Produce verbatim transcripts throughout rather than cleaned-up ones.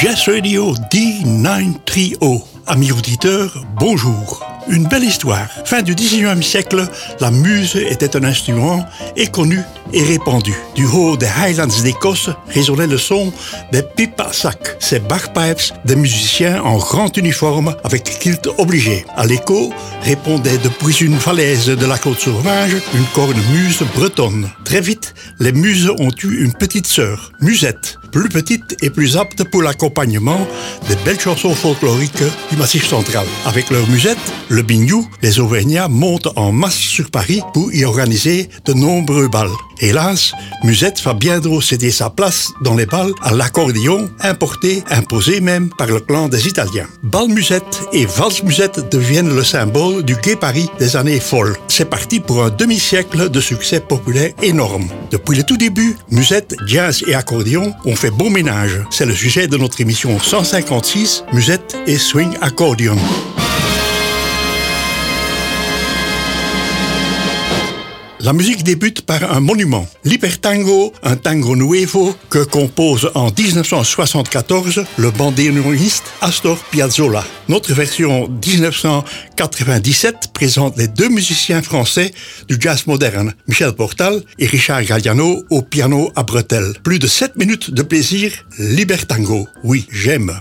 Jazz Radio D neuf cent trente. Amis auditeurs, bonjour. Une belle histoire. Fin du dix-neuvième siècle, la muse était un instrument et connu et répandu. Du haut des Highlands d'Écosse résonnait le son des pipes à sac, ces bagpipes des musiciens en grand uniforme avec kilt obligé. À l'écho répondait depuis une falaise de la côte sauvage une corne muse bretonne. Très vite, les muses ont eu une petite sœur, Musette, plus petite et plus apte pour l'accompagnement des belles chansons folkloriques du Massif central. Avec leur musette, le biniou, les Auvergnats montent en masse sur Paris pour y organiser de nombreux bals. Hélas, Musette va bientôt céder sa place dans les bals à l'accordéon, importé, imposé même par le clan des Italiens. Bal Musette et valse Musette deviennent le symbole du gai Paris des années folles. C'est parti pour un demi-siècle de succès populaire énorme. Depuis le tout début, Musette, jazz et accordéon ont fait bon ménage. C'est le sujet de notre émission cent cinquante-six, Musette et Swing Accordion. La musique débute par un monument, l'Ipertango, un tango nuevo que compose en dix-neuf cent soixante-quatorze le bandoneoniste Astor Piazzolla. Notre version dix-neuf cent quatre-vingt-dix-sept présente les deux musiciens français du jazz moderne, Michel Portal et Richard Galliano au piano à bretelles. Plus de sept minutes de plaisir, l'Ipertango. Oui, j'aime.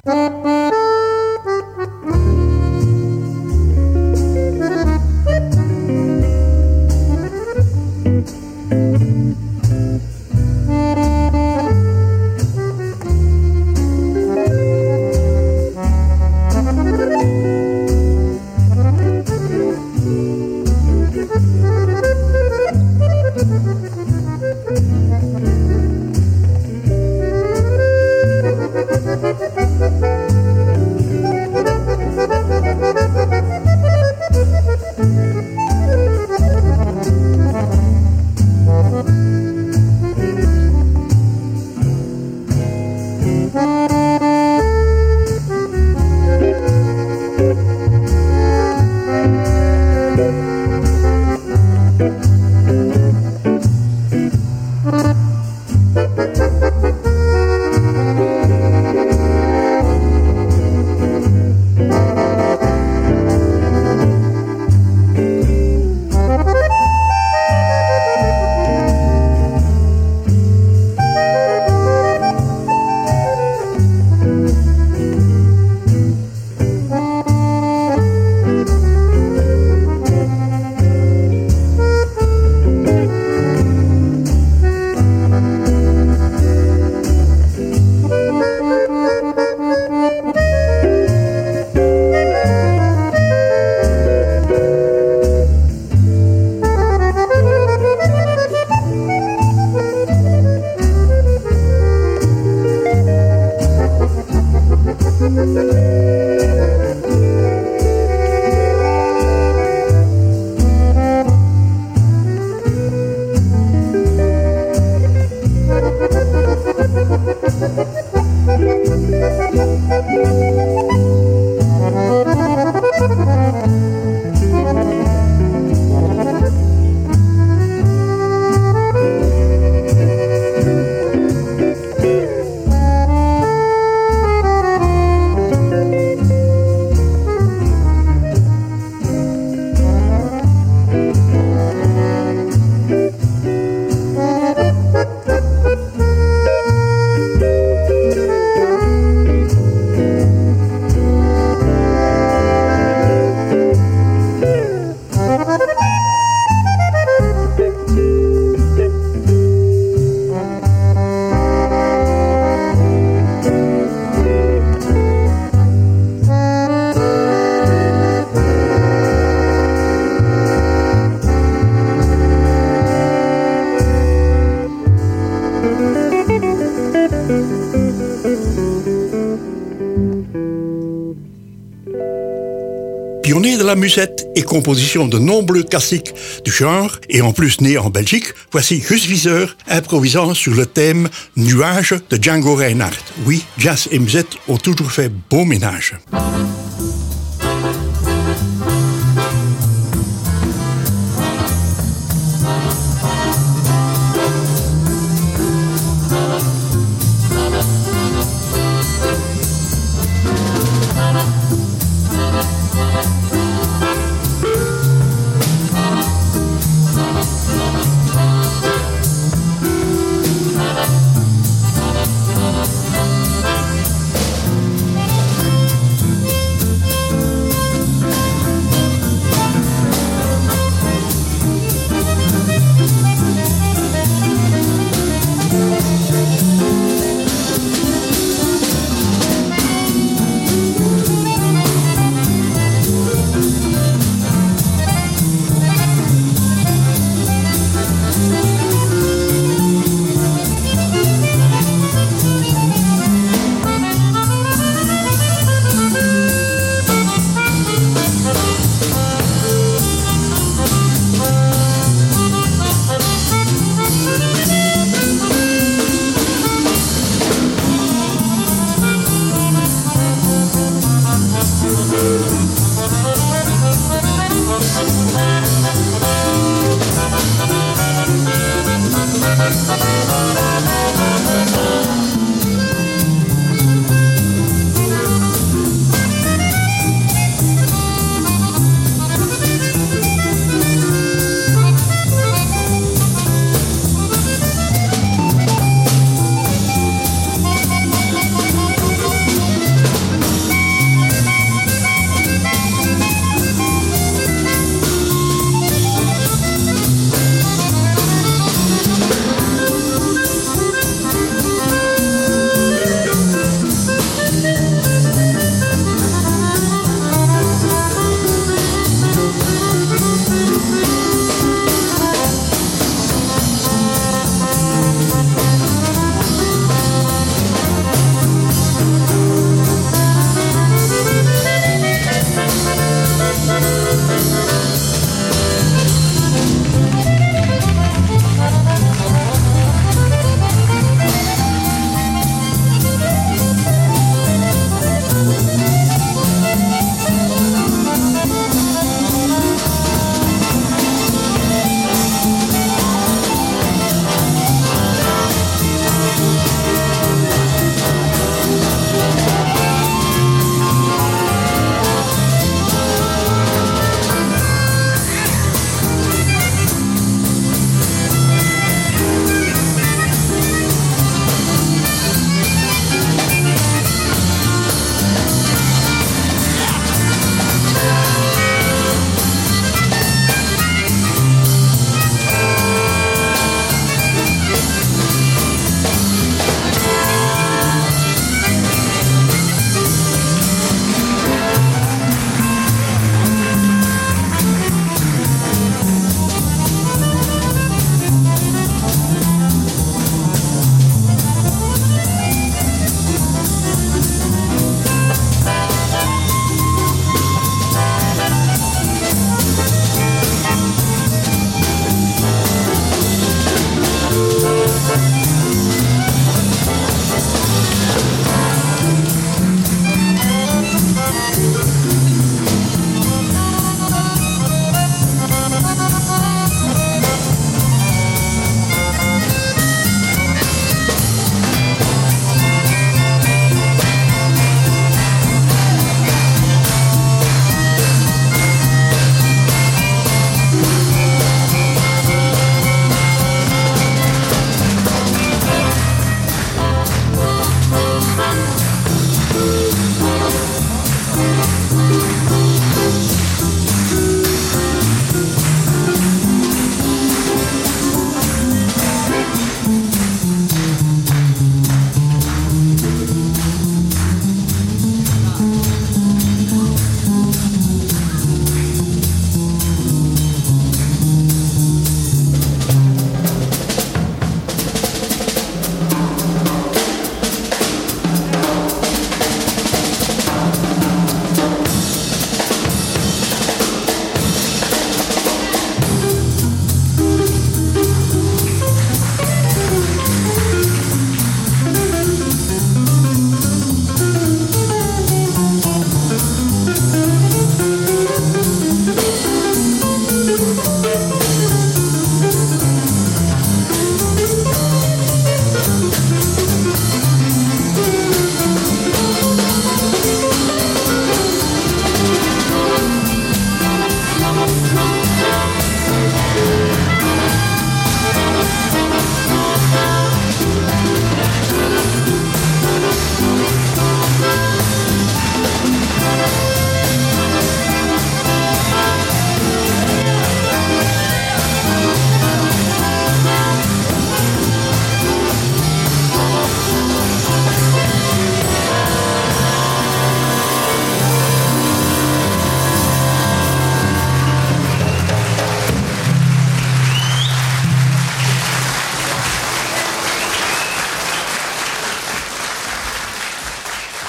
Pionnier de la musette et composition de nombreux classiques du genre, et en plus né en Belgique, voici Gus Viseur improvisant sur le thème Nuages de Django Reinhardt. Oui, jazz et musette ont toujours fait bon ménage.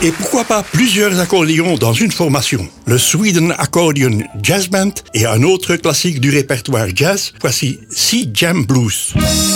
Et pourquoi pas plusieurs accordéons dans une formation? Le Sweden Accordion Jazz Band et un autre classique du répertoire jazz, voici Sea Jam Blues.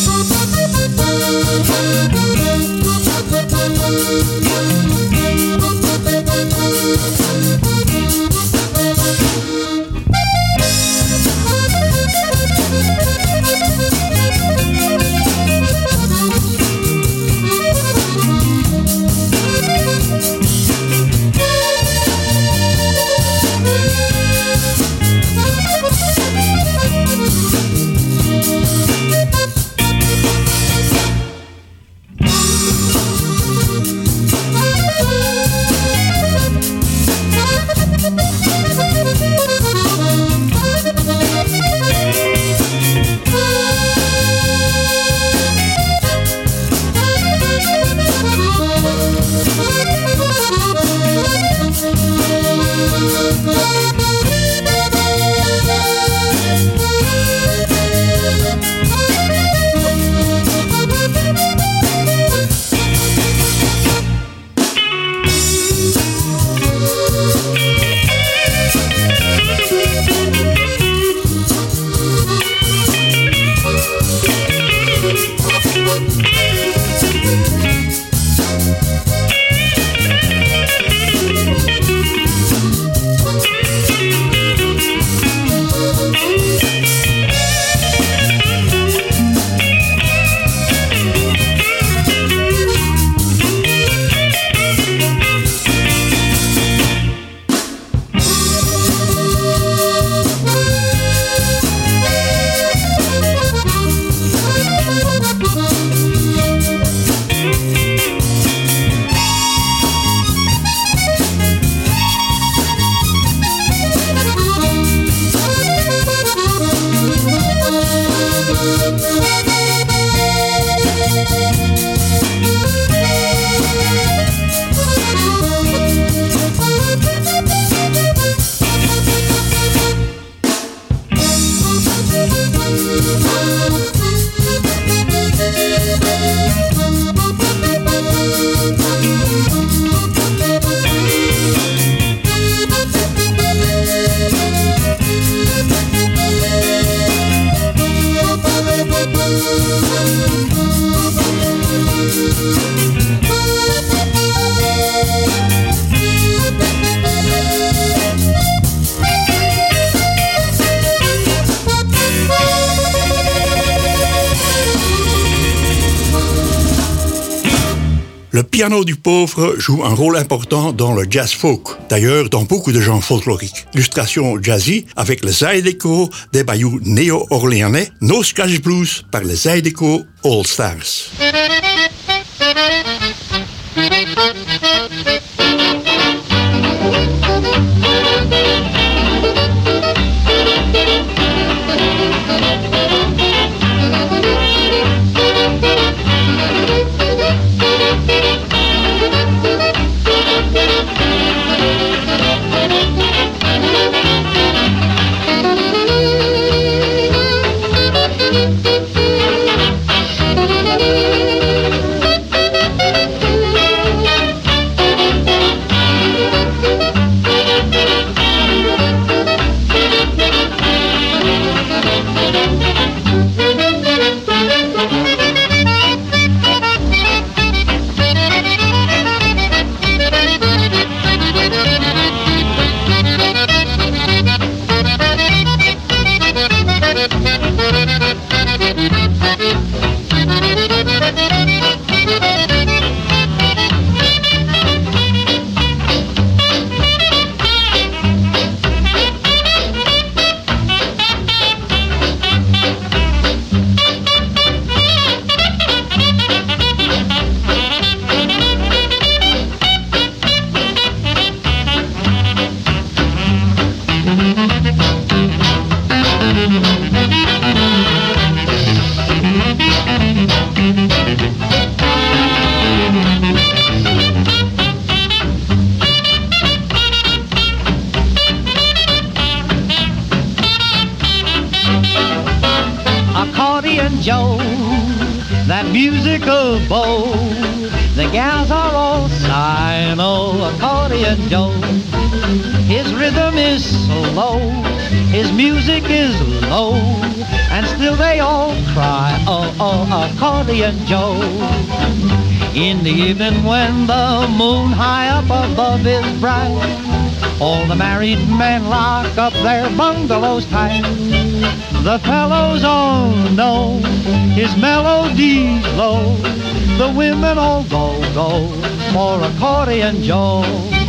Le piano du pauvre joue un rôle important dans le jazz folk, d'ailleurs dans beaucoup de genres folkloriques. Illustration jazzy avec le Zydeco des bayous néo-orléanais, No Scratch Blues par les Zydeco All Stars. Accordion Joe, that musical bow The gals are all sighing, oh, accordion Joe. His rhythm is slow, his music is low, and still they all cry, oh, oh, accordion Joe. In the evening when the moon high up above is bright, all the married men lock up their bungalows tight. The fellows all know his melody's low. The women all go, go for accordion Joe.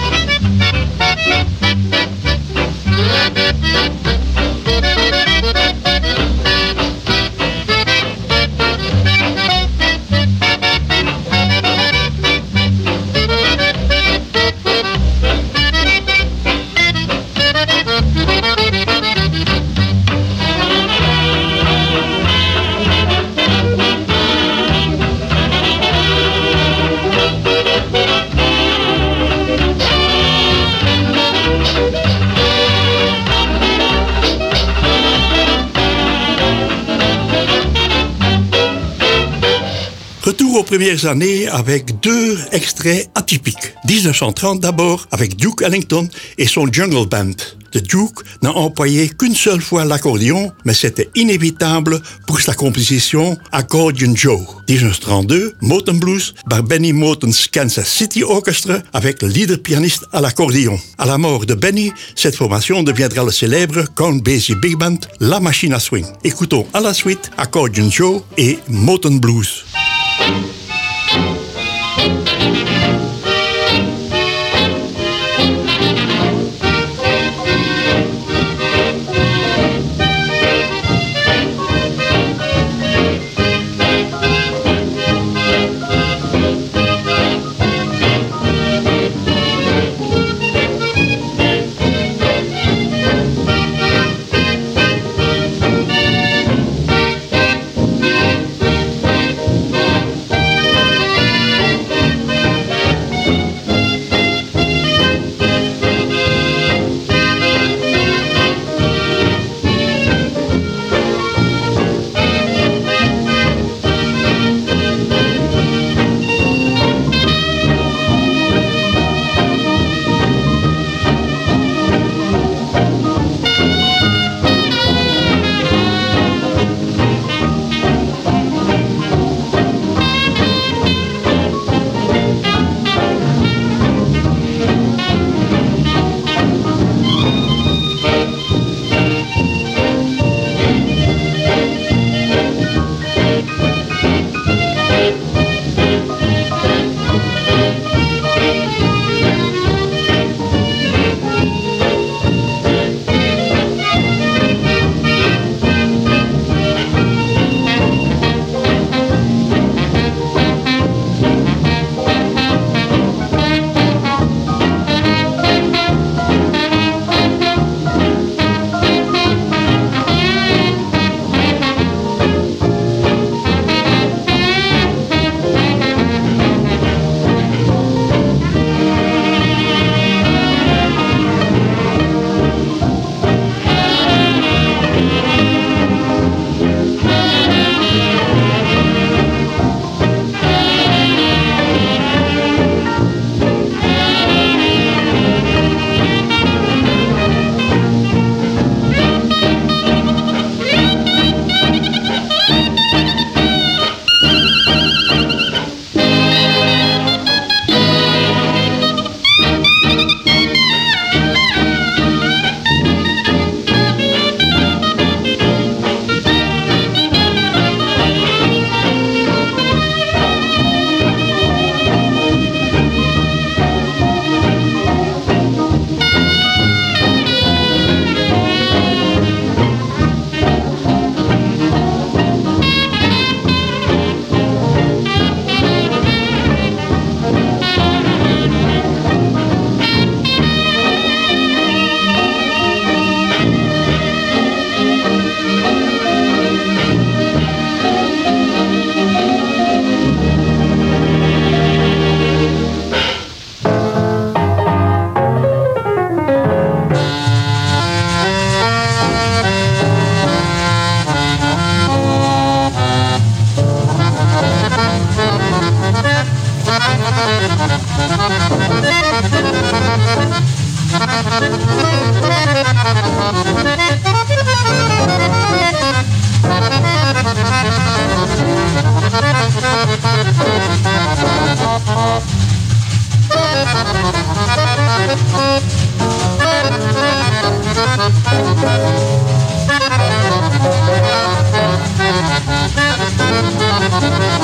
Retour aux premières années avec deux extraits atypiques. dix-neuf cent trente d'abord avec Duke Ellington et son Jungle Band. Le Duke n'a employé qu'une seule fois l'accordéon, mais c'était inévitable pour sa composition Accordion Joe. dix-neuf cent trente-deux, Motown Blues par Benny Moten's Kansas City Orchestra avec le leader pianiste à l'accordéon. À la mort de Benny, cette formation deviendra le célèbre Count Basie Big Band, La Machine à Swing. Écoutons à la suite Accordion Joe et Motown Blues.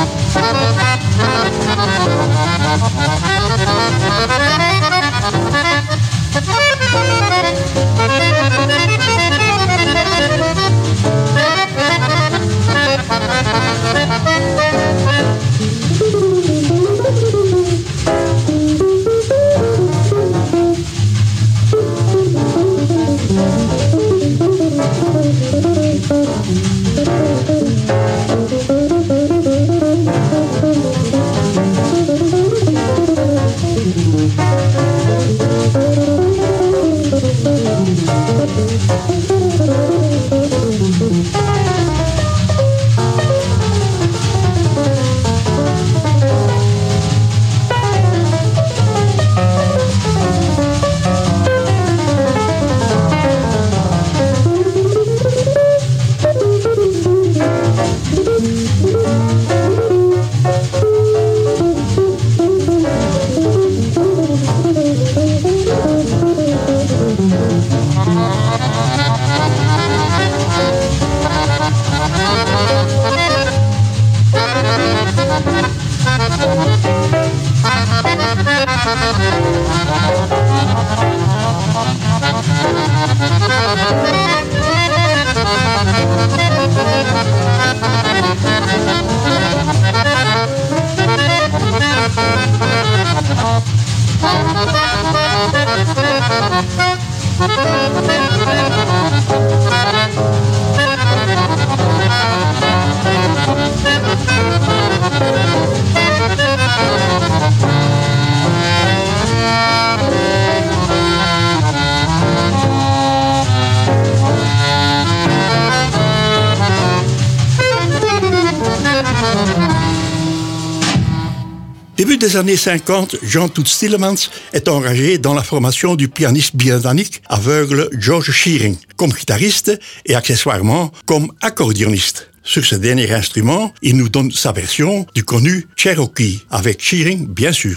Début des années cinquante, Jean Todt Stielemans est engagé dans la formation du pianiste britannique aveugle George Shearing, comme guitariste et accessoirement comme accordéoniste. Sur ce dernier instrument, il nous donne sa version du connu Cherokee, avec Shearing bien sûr.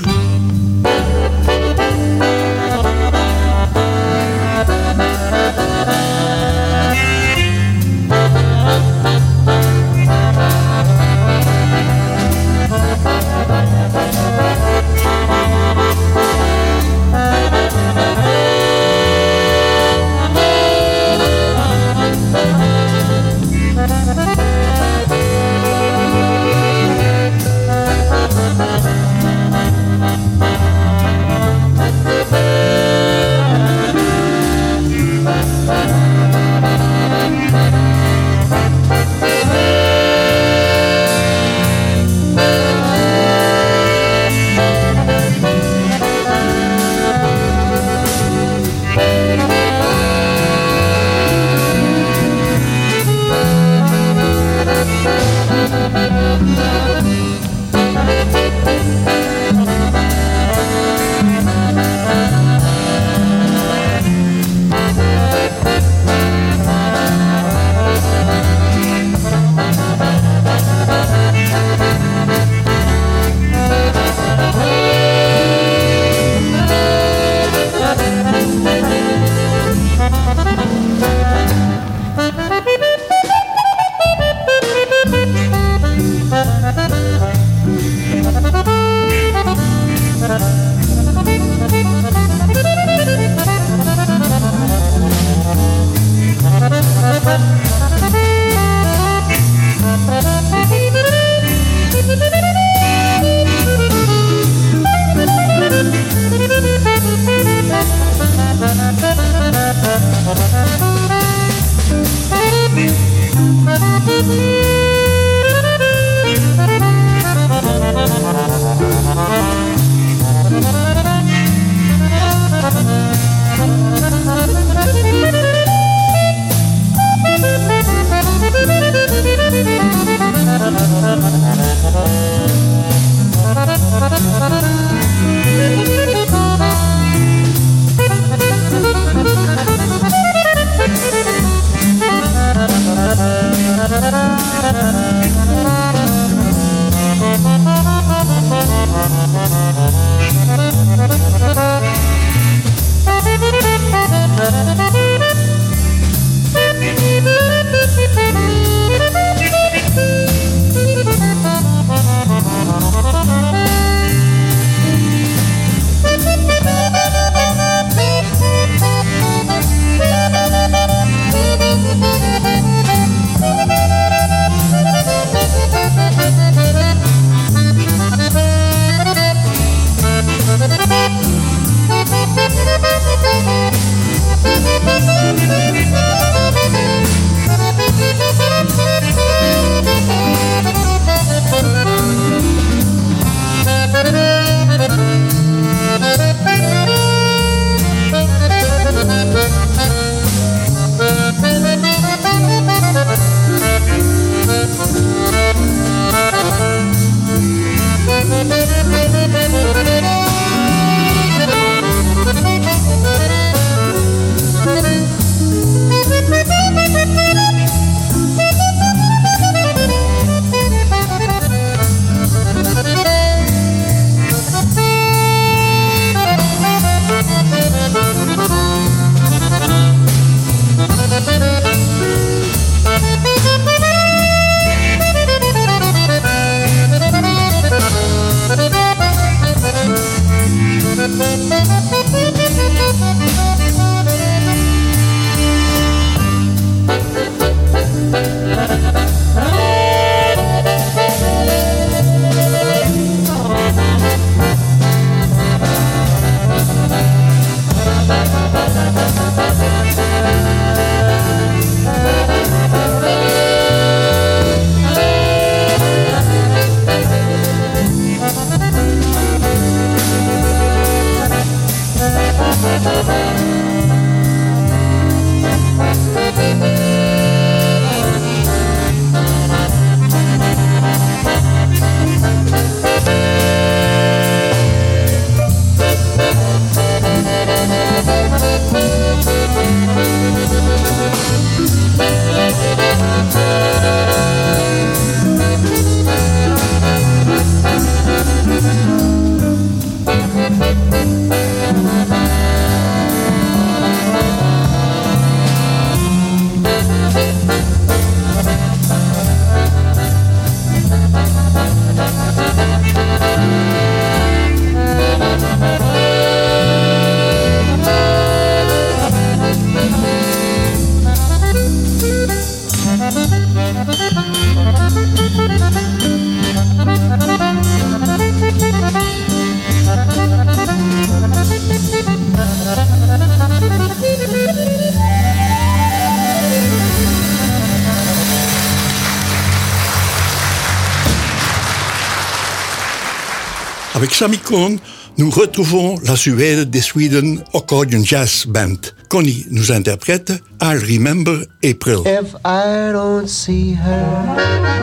Avec Sammy Cohn, nous retrouvons la Suède des Sweden Accordion Jazz Band. Connie nous interprète I'll Remember April. If I don't see her,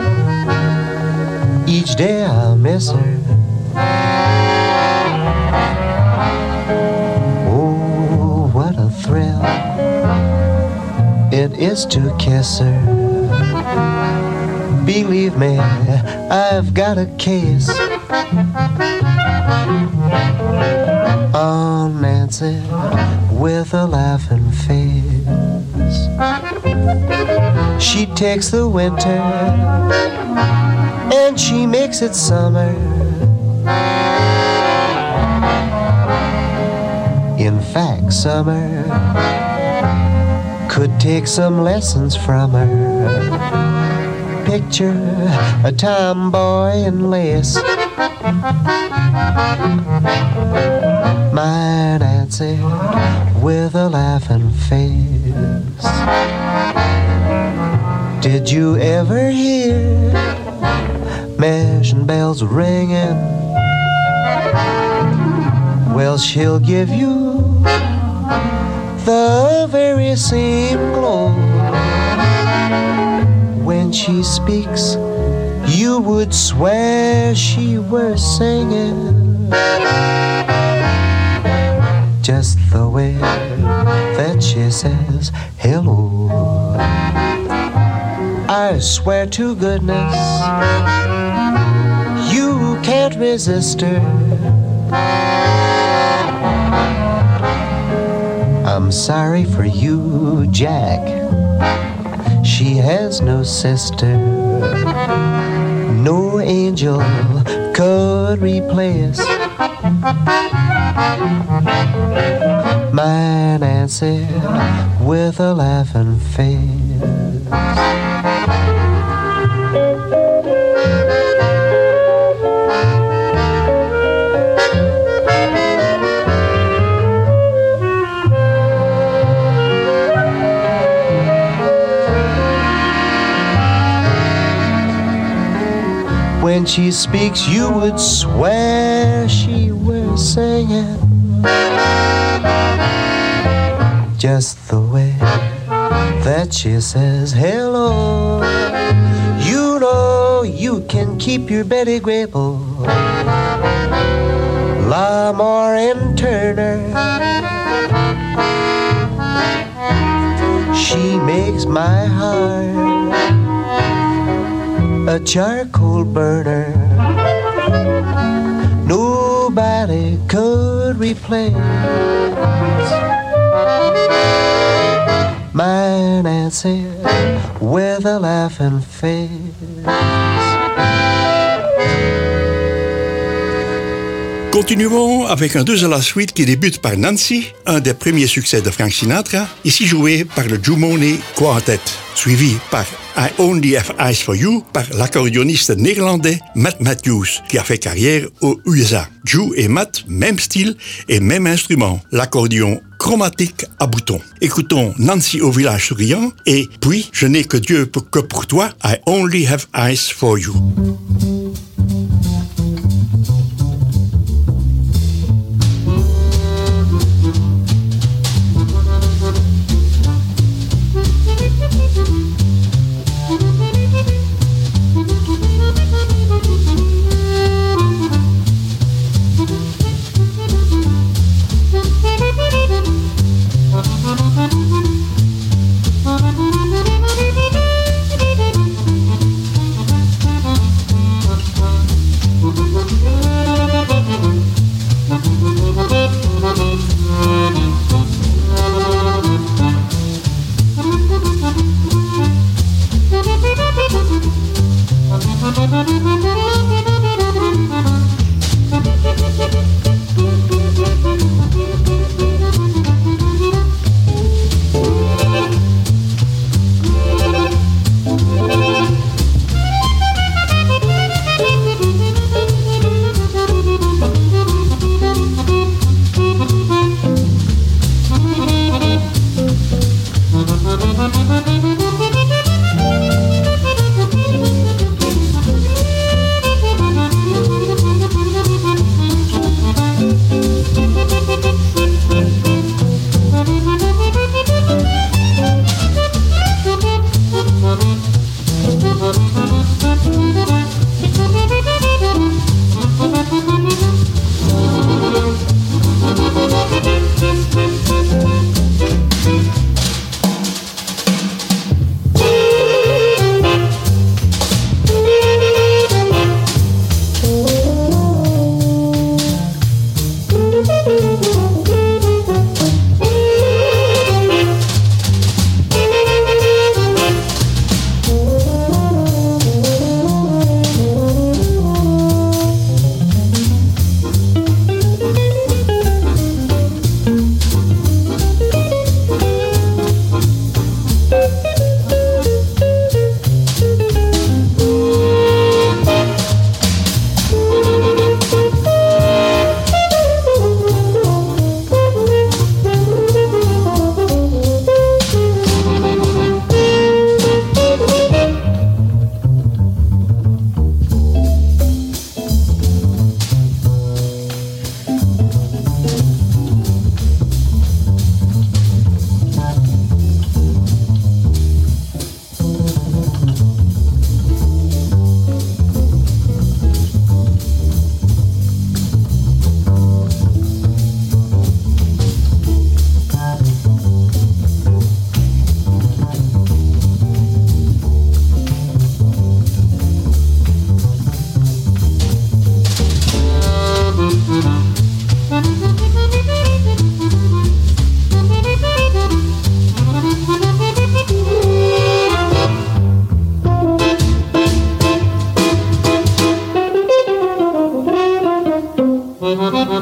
each day I'll miss her. Oh, what a thrill it is to kiss her. Believe me, I've got a case on Nancy with a laughing face. She takes the winter and she makes it summer. In fact, summer could take some lessons from her. Picture a tomboy in lace, my Nancy with a laughing face. Did you ever hear mash and bells ringing? Well, she'll give you the very same glow. When she speaks, you would swear she were singing. Just the way that she says hello, I swear to goodness you can't resist her. I'm sorry for you, Jack, she has no sister. No angel could replace my Nancy with a laughing face. When she speaks, you would swear she were singing. Just the way that she says hello. You know you can keep your Betty Grable, Lamar and Turner. She makes my heart a charcoal burner. Nobody could replace my Nancy with a laughing face. Continuons avec un deux à la suite qui débute par Nancy, un des premiers succès de Frank Sinatra, ici joué par le Jumone Quartet, suivi par I Only Have Eyes for You par l'accordéoniste néerlandais Matt Matthews, qui a fait carrière aux U S A. Ju et Matt, même style et même instrument, l'accordéon chromatique à boutons. Écoutons Nancy au village souriant et puis Je n'ai que Dieu pour, que pour toi, I Only Have Eyes for You.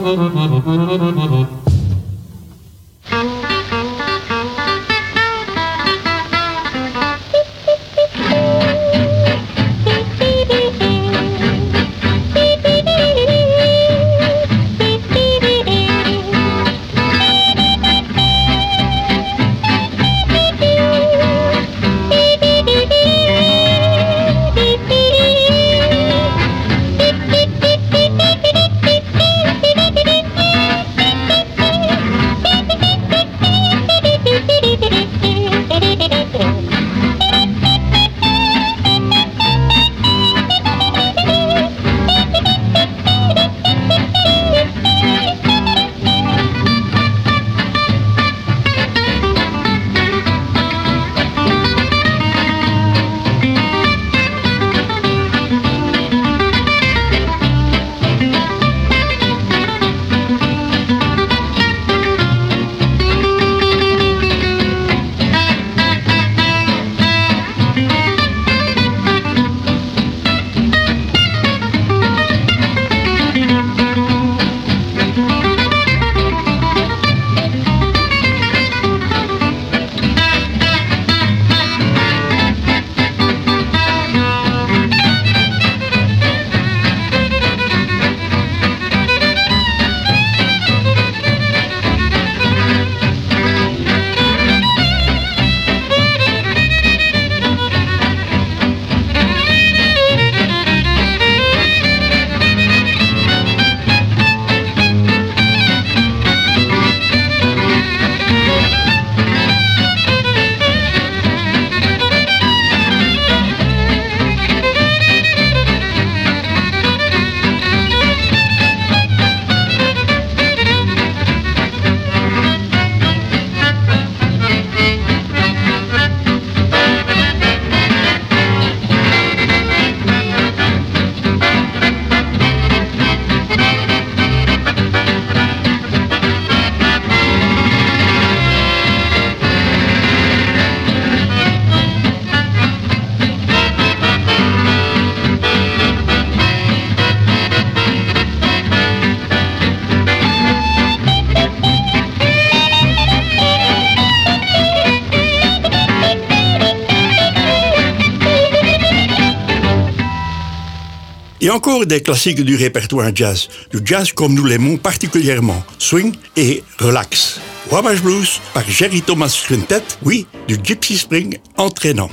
Et encore des classiques du répertoire jazz, du jazz comme nous l'aimons particulièrement, swing et relax. Wabash Blues par Jerry Thomas Quintet, oui, du Gypsy Spring entraînant.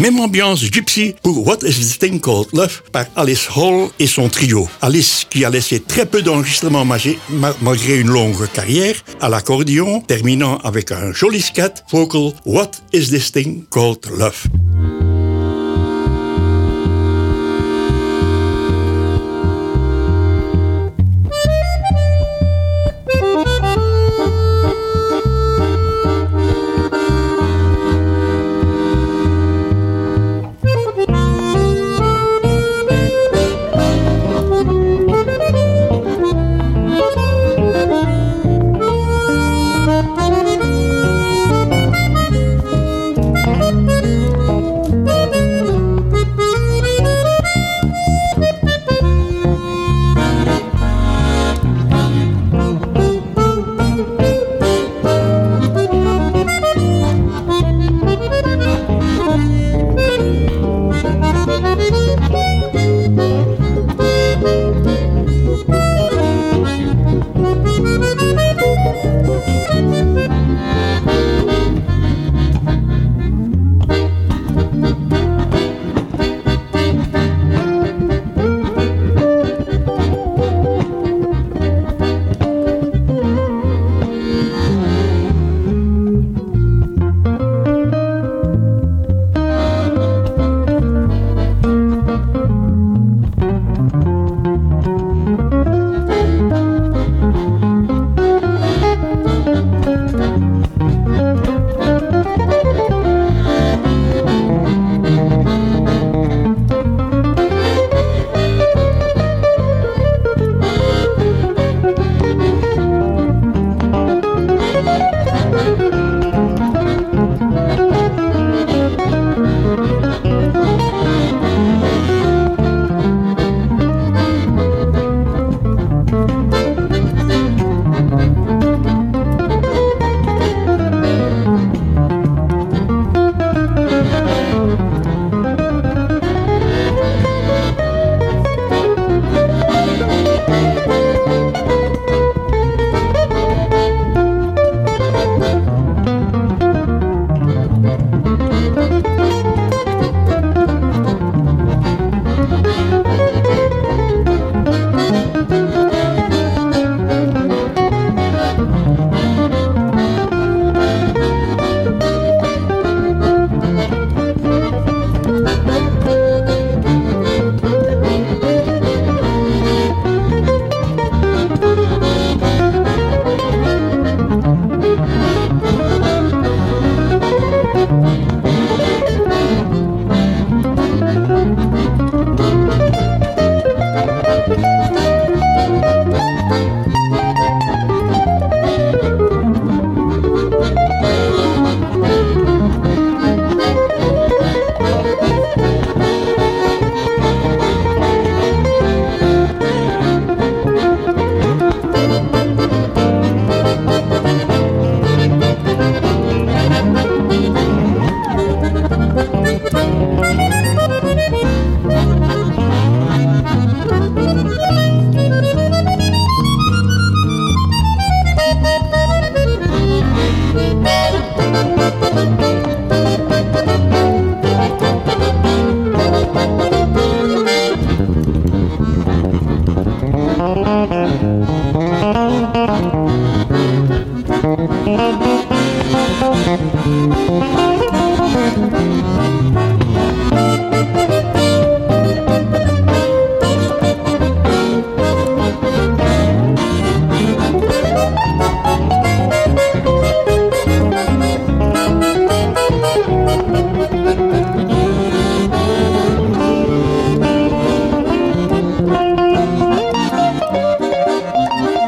Même ambiance gypsy pour What is this thing called love par Alice Hall et son trio. Alice qui a laissé très peu d'enregistrements malgré une longue carrière à l'accordéon, terminant avec un joli scat vocal What is this thing called love.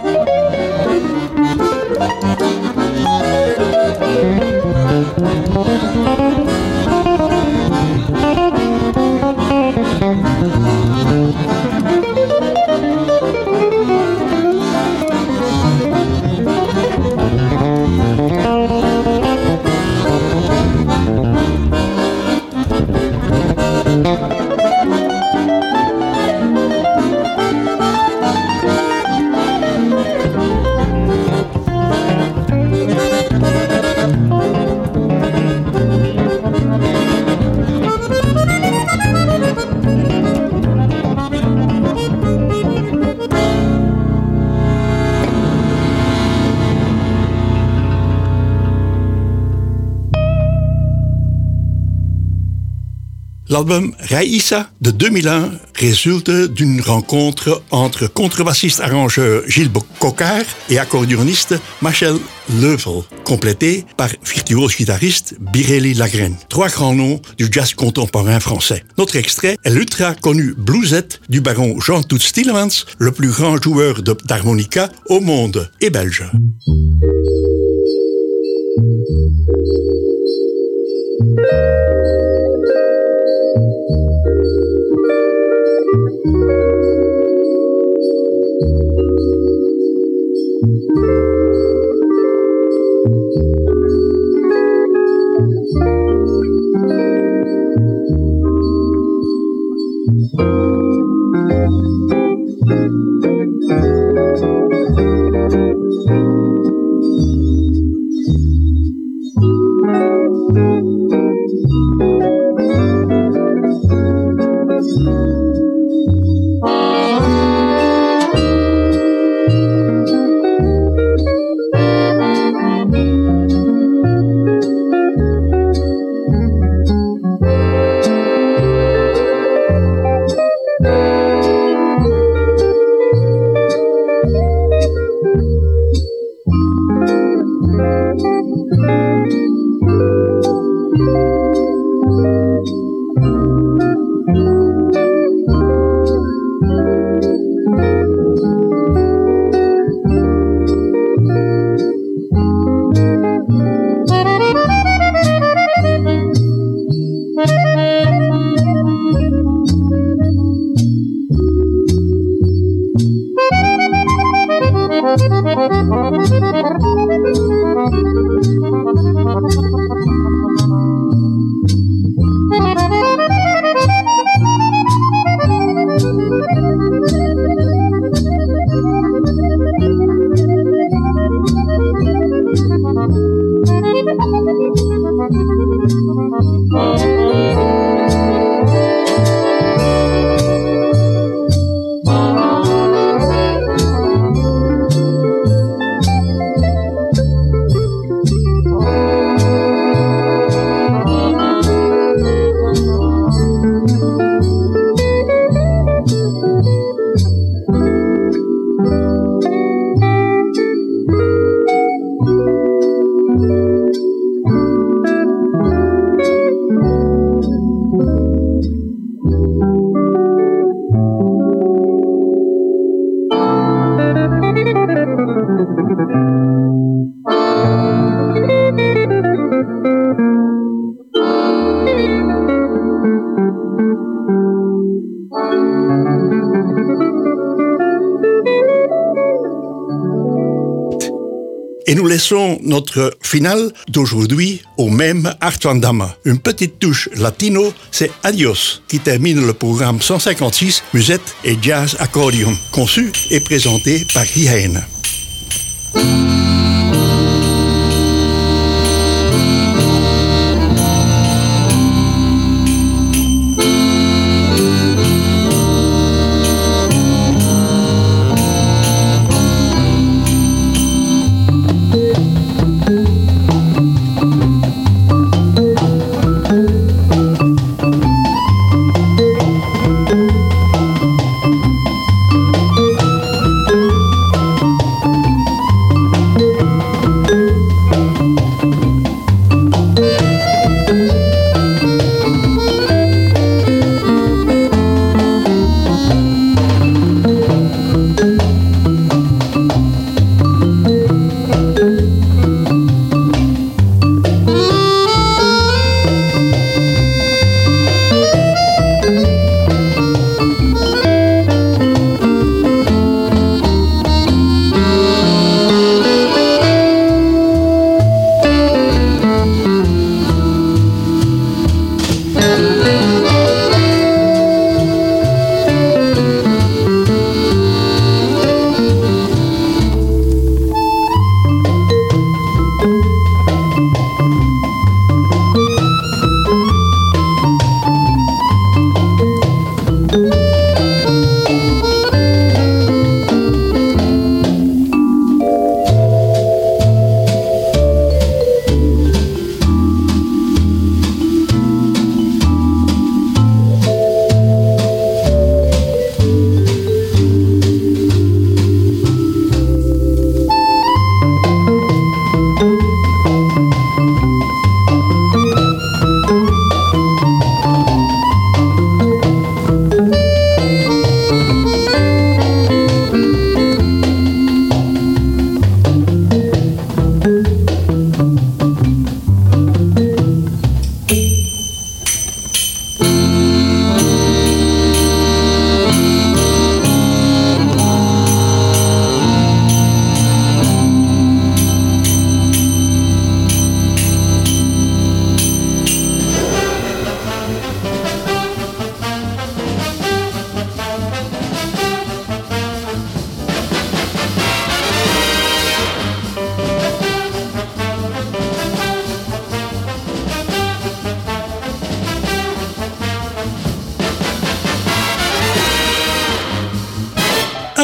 Thank you. L'album Raïssa de deux mille un résulte d'une rencontre entre contrebassiste-arrangeur Gilles Coquart et accordéoniste Machel Leuvel, complété par virtuose guitariste Birelli Lagrène. Trois grands noms du jazz contemporain français. Notre extrait est l'ultra connu bluesette du baron Jean Toots Thielemans, le plus grand joueur de- d'harmonica au monde et belge. Et nous laissons notre finale d'aujourd'hui au même Art van Damme. Une petite touche latino, c'est Adios, qui termine le programme cent cinquante-six, musette et jazz accordion, conçu et présenté par Guy.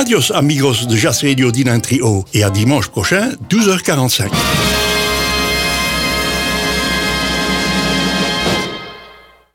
Adios amigos de Jazz Radio D neuf zéro et à dimanche prochain, douze heures quarante-cinq.